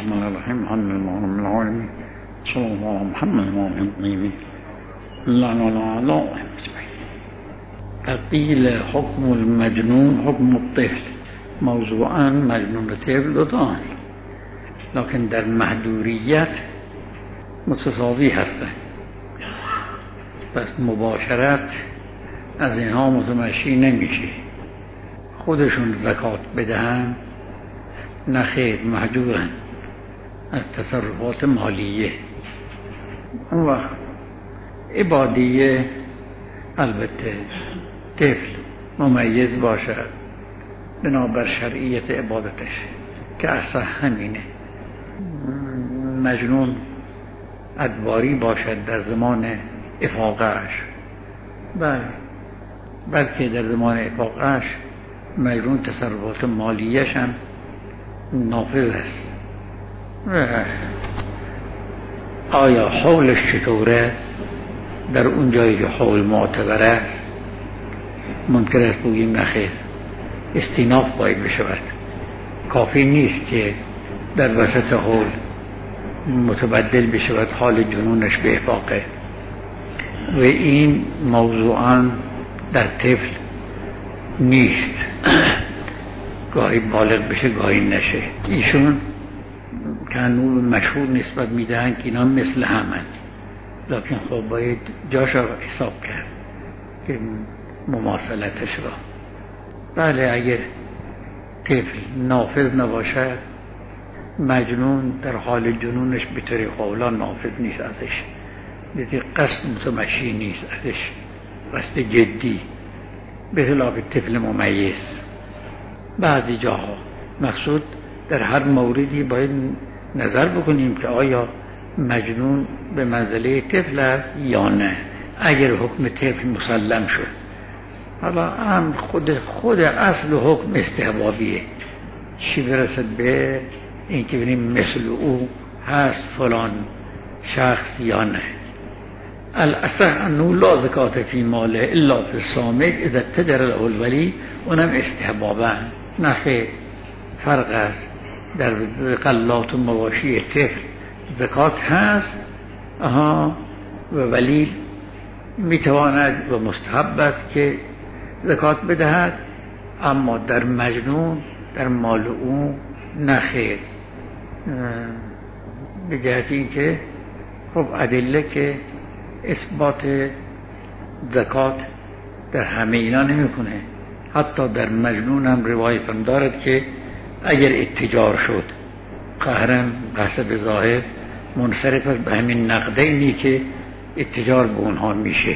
الرحمن الرحیم الحمد لله رب العالمین صلی الله علی محمد و آله الطاهرین لا لا لا. قیل حکم المجنون حکم الطفل. موضوعا مجنون و طفل دوتان، لکن در محدوریت متساوی هستند. پس مباشرت از اینها متمشی نمیشه. خودشون زکات بدهن نه خیر، محجورن از تصرفات مالیه. اون وقت عبادیه البته طفل ممیز باشد بنابر شرعیت عبادتش که اصلا همینه. مجنون ادواری باشد در زمان افاقهش، بلکه در زمان افاقهش مجنون تصرفات مالیش هم نافذ است. آیا حولش چطوره؟ در اون جایی که حول معتبر است ممکن است بگیم نخیر، استیناف باید بشود. کافی نیست که در وسط حول متبدل بشود حال جنونش به افاقه. و این موضوعا در طفل نیست، گاهی بالغ بشه گاهی نشه. ایشون کانون مشهور نسبت میدهن که اینا مثل همن، لکن خب باید جاشا حساب کرد که مماثلتش را. بله، اگر طفل نافذ نباشد، مجنون در حال جنونش به طور قولا نافذ نیست ازش، دیگه قصد متمشی نیست ازش، قصد جدی، به خلاف طفل ممیز. بعضی جاها مقصود در هر موردی باید نظر بکنیم که آیا مجنون به منزله طفل است یا نه. اگر حکم طفل مسلم شد، حالا هم خود اصل حکم استحبابیه، چی برسد به این که ببینیم مثل او هست فلان شخص یا نه. الاصح انه لا زکات فی ماله الا فی الصامت اذا اتجر له الولی، اونم استحبابا نخیر. فرق است در غلات و مواشی طفل زکات هست و ولی میتواند و مستحب است که زکات بدهد، اما در مجنون در مال او نخیر، به جهت این که خب ادله که اثبات زکات در همه اینا نمیکنه. حتی در مجنون هم روایت هم دارد که اگر اتجار شد قهرم قصد ظاهر منصرف است به همین نقدینی که اتجار به اونها میشه.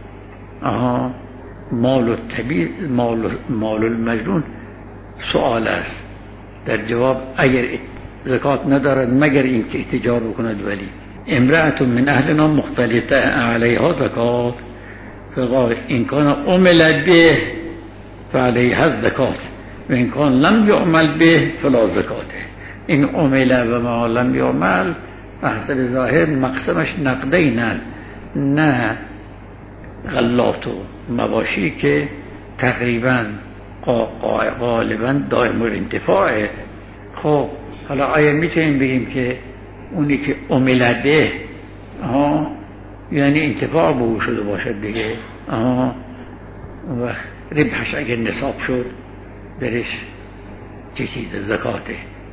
مال المجنون سوال است، در جواب اگر زکات ندارد مگر این که اتجار بکند. ولی امرأة من اهلنا مختلطه علیها زکات، فقال این کان عمل به فعلیها زکات و این کان لم یعمل به فلا زکاته. این عمل و ما لم یعمل به حسب ظاهر مقسمش نقدین است، نه غلات و مواشی که تقریبا غالبا دائم الانتفاعه. خب حالا آیا میتونیم بگیم که اونی که عمل به یعنی انتفاع به او شده باشد دیگه، و ربحش اگر نصاب شد درش چه چیز زکاته.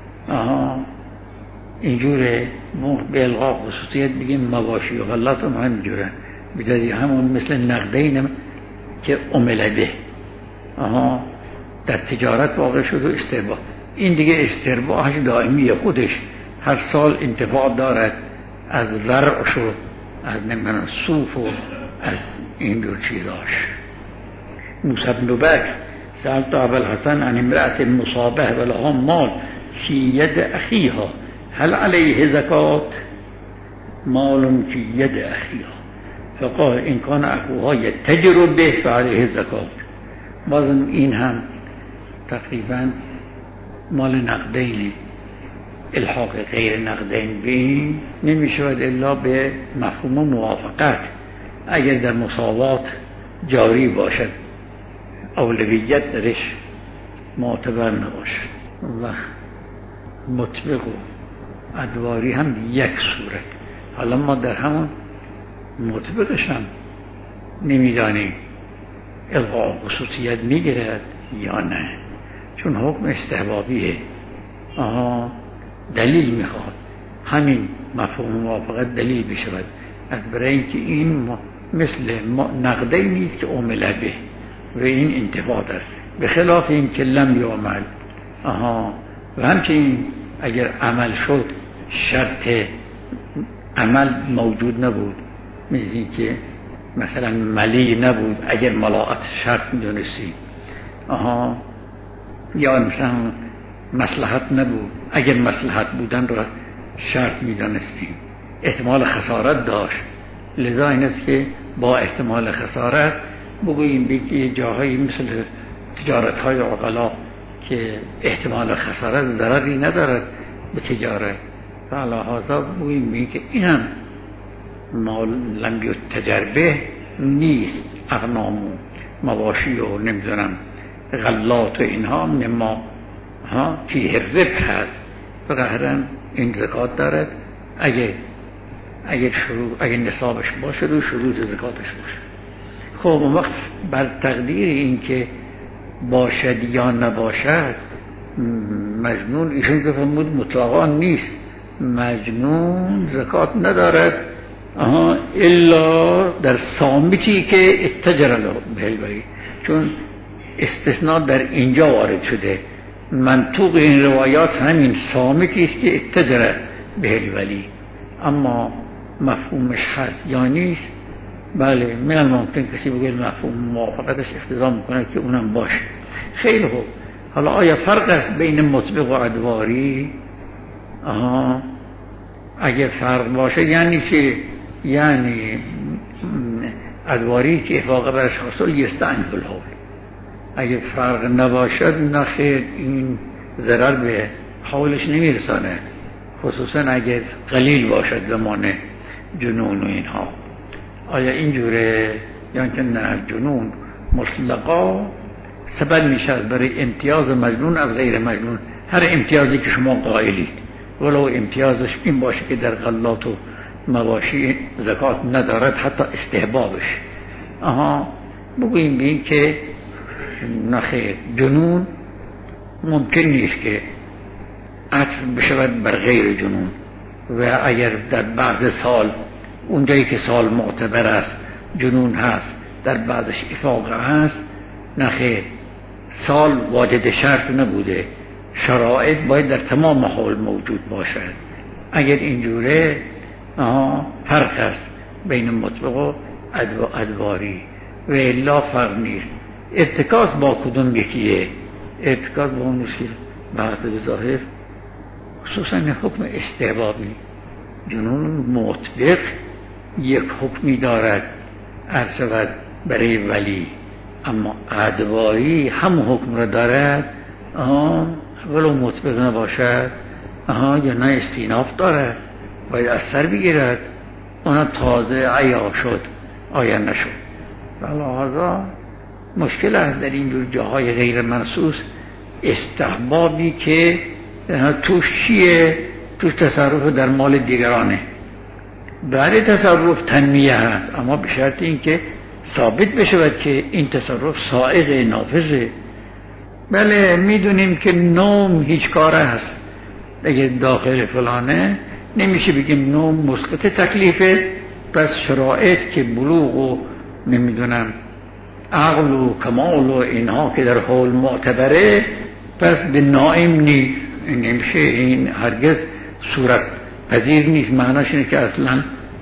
اینجوره به الغا خصوصیت بگیم مواشی و غلات هم همینجوره، بدادی همون مثل نقدین که عمل به در تجارت واقع شد و استرباح. این دیگه استرباحش دائمیه، خودش هر سال انتفاع دارد از ورعش و از صوف و از این دور چیزاش. موسی بن بکر سألت ابا الحسن عن امرأة مصابه ولها مال فی ید اخیها هل علیه زکات؟ مال فی ید اخیها فقال این کان اخوها یتجر به فعلیه زکات. بازم این هم تقریبا مال نقدینه، الحاق غیر نقدین به این نمی شود الا به مفهوم موافقت. اگر در مساوات جاری باشد اولویت درش معتبر نباشد و مطبق و ادواری هم یک صورت. حالا ما در همون مطبقش هم نمیدانیم الغاء خصوصیت میگیرد یا نه، چون حکم استحبابیه. دلیل میخواد، همین مفهوم موافقت دلیل بشود، از برای اینکه این مثل نقده نیست که عمل به و این انتفاع داره، به خلاف این که لم یعمل. و همچنین اگر عمل شد شرط عمل موجود نبود، مثل این که مثلا ملی نبود اگر ملاعت شرط میدونستی، یا مثلا مصلحت نبود اگر مصلحت بودن را شرط میدانستیم، احتمال خسارت داشت، لذا این است که با احتمال خسارت بگوییم بگی جاهایی مثل تجارت های عقلا که احتمال خسارت ضرری ندارد به تجارت، فعلا بگوییم بگی که این هم لم تجربه نیست. اغنام و مواشی و نمیدونم غلات و اینها مما فیه ربح هست، فقهرن این زکات دارد اگر نصابش باشه و شروط زکاتش باشه. خب اون وقت بر تقدیر این که باشد یا نباشد، مجنون ایشون که فرمود مطلقا نیست، مجنون زکات ندارد الا در صامتی که اتجر له بهالولی، چون استثناء در اینجا وارد شده. منطوق این روایات همین صامتی است که اتجر بهالولی، اما مفهومش هست یا نیست؟ بله، من الممکن کسی بگه مفهوم موافقتش اقتضا میکنه که اونم باشه. خیلی خوب، حالا آیا فرق است بین مطبق و ادواری؟ اگر فرق باشه یعنی که یعنی ادواری که واقع برش حاصل یستعنف الحول، اگر فرق نباشد نخیر، این ضرر به حولش نمیرساند، خصوصا اگر قلیل باشد زمان جنون و اینها. آیا اینجوره؟ یعنی که نه، جنون مطلقا سبب میشه از برای امتیاز مجنون از غیر مجنون، هر امتیازی که شما قائلید، ولو امتیازش این باشه که در غلات و مواشی زکات ندارد، حتی استحبابش. بگوییم بین که نخیر، جنون ممکن نیست که عطف بشود بر غیر جنون، و اگر در بعض سال اونجایی که سال معتبر است جنون هست، در بعضش افاقه هست، نخیر، سال واجد شرط نبوده، شرایط باید در تمام حال موجود باشد. اگر اینجوره فرق است بین مطلق و ادواری، و الا فرق نیست. ارتکاز با کدوم یکیه؟ ارتکاز با اون نیست که بعد به ظاهر خصوصا حکم استحبابی. جنون مطلق یک حکمی دارد ارشد برای ولی، اما ادواری هم حکم را دارد ولو مطلق نباشد، یا نه استیناف دارد، باید از سر بگیرد، اونا تازه عیا شد آیا نشد. لحاظا مشکل است در این جاهای غیر منصوص استحبابی که توش چیه؟ توش تصرف در مال دیگرانه. برای تصرف تنمیه هست، اما به شرط این که ثابت بشود که این تصرف سائغ نافذه. بله میدونیم که نوم هیچ کاره هست، اگه داخل فلانه نمیشه بگیم نوم مسقط تکلیفه، پس شرایط که بلوغ و نمیدونم عقل و کمال و اینها که در حال معتبره، پس به نائم نیست، نمیشه، این هرگز صورت پذیر نیست. معناش اینه که اصلا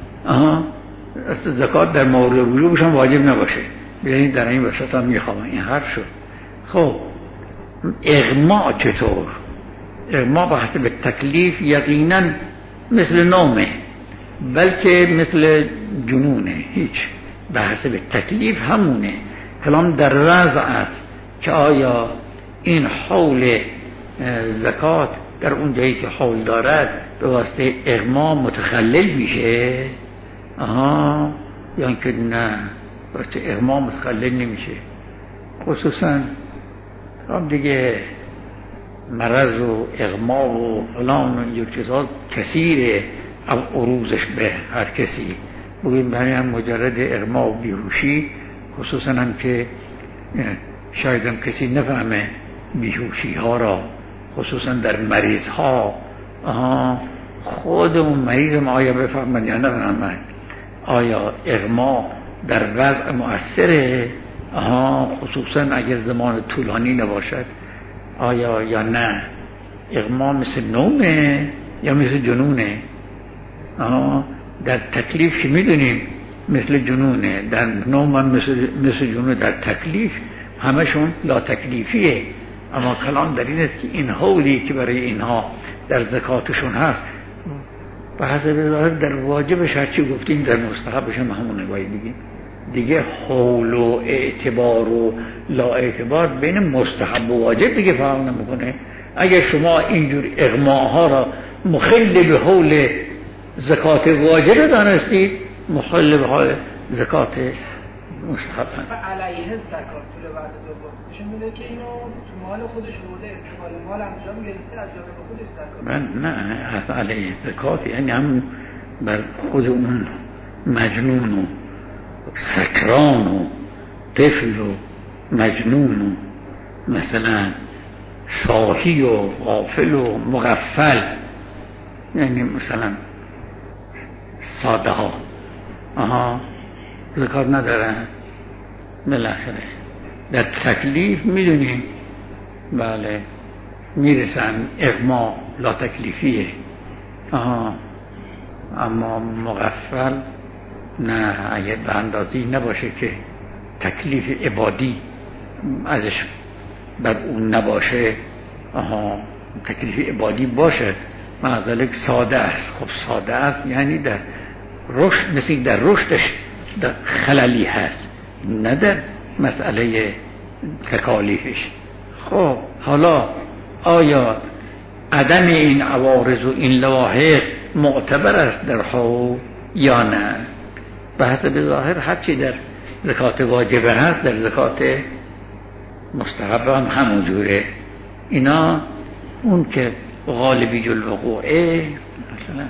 زکات در مورد وجوبش هم واجب نباشه، یعنی در این وسط هم میخوام این حرف شد. خب اغماء چطور؟ اغماء به حسب تکلیف یقینا مثل نومه، بلکه مثل جنونه، هیچ، به حسب تکلیف همونه. کلام در وضع است که آیا این حول زکات در اون جایی که حول دارد به واسطه اغماء متخلل میشه، یا که نه واسطه اغماء متخلل نمیشه. خصوصا هم دیگه مرض و اغما و فلان و اینجور چیزها کثیره عروضش به هر کسی. بگیم برای هم مجرد اغما و بیهوشی، خصوصا هم که شاید هم کسی نفهمه بیهوشی ها را، خصوصا در مریض ها. خود اون مریض ما آیا بفهمد یا نفهمد؟ آیا اغما در وضع مؤثره؟ خصوصا اگر زمان طولانی نباشد، آیا یا نه؟ اغما مثل نومه یا مثل جنونه؟ در تکلیف که میدونیم مثل جنونه، در نوم هم مثل جنونه، در تکلیف همشون لا تکلیفیه. اما کلام در این است که این حولی که برای اینها در زکاتشون هست به حسب ظاهر در واجبش هرچی گفتیم در مستحبش هم همونه باید بگیم دیگه. حول و اعتبار و لا اعتبار بین مستحب و واجب دیگه فرق نمیکنه. اگر شما اینجور اغماها را مخل به حول زکات واجب دانستید، مخل به حول زکات مستحب هم. علیه زکات طول وعد دوم نشون میده که اینو تو مال خودش بوده، انتقال مال انجام گرفته از جانب خودش زکات. من نه علیه زکات یعنی هم بر خود اون مجنون و سکران و طفل و مجنون و مثلا شاهی و غافل و مغفل، یعنی مثلا ساده ها زکات ندارن. بالاخره در تکلیف میدونیم بله میرسن اغما لا تکلیفیه، اما مغفل نه، اگه به اندازی نباشه که تکلیف عبادی ازش بر اون نباشه، تکلیف عبادی باشه معذالک ساده است. خب ساده است یعنی در رشد، مثل در رشدش در خللی هست، نه در مسئله تکالیفش. خب حالا آیا عدم این عوارض و این لواحق معتبر است در حول یا نه؟ به حسب ظاهر هرچی در زکات واجبه هست در زکات مستحب هم همون جوره. اینا اون که غالبی الوقوعه، مثلا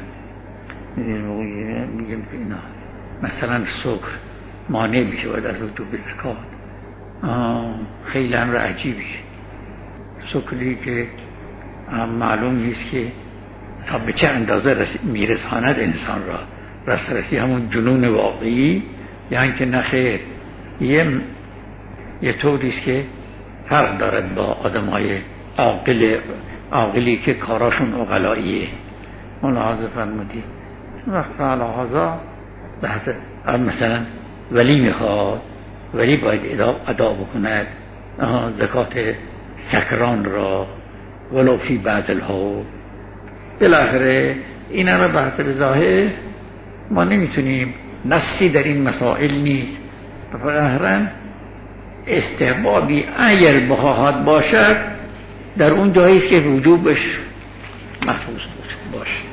میگم که اینا مثلا سکر مانع میشه باید از وجوب زکات. خیلی امر عجیبیه. سکری که معلوم نیست که تا به چه اندازه میرساند انسان را، رسرسی همون جنون واقعی یعنی که نخیر یه طوریست که فرق دارد با آدم های عاقلی که کاراشون عقلاییه. ملاحظه فرمودی وقت علاحظا بحث مثلا ولی میخواد، ولی باید ادا بکند زکات سکران را ولو فی بعض الحول. بالاخره اینا را به حسب ظاهر ما نمیتونیم، نصی در این مسائل نیست. بالاخره استحبابی اگر بخواهد باشد در اون جاییست که وجوبش محفوظ باشه.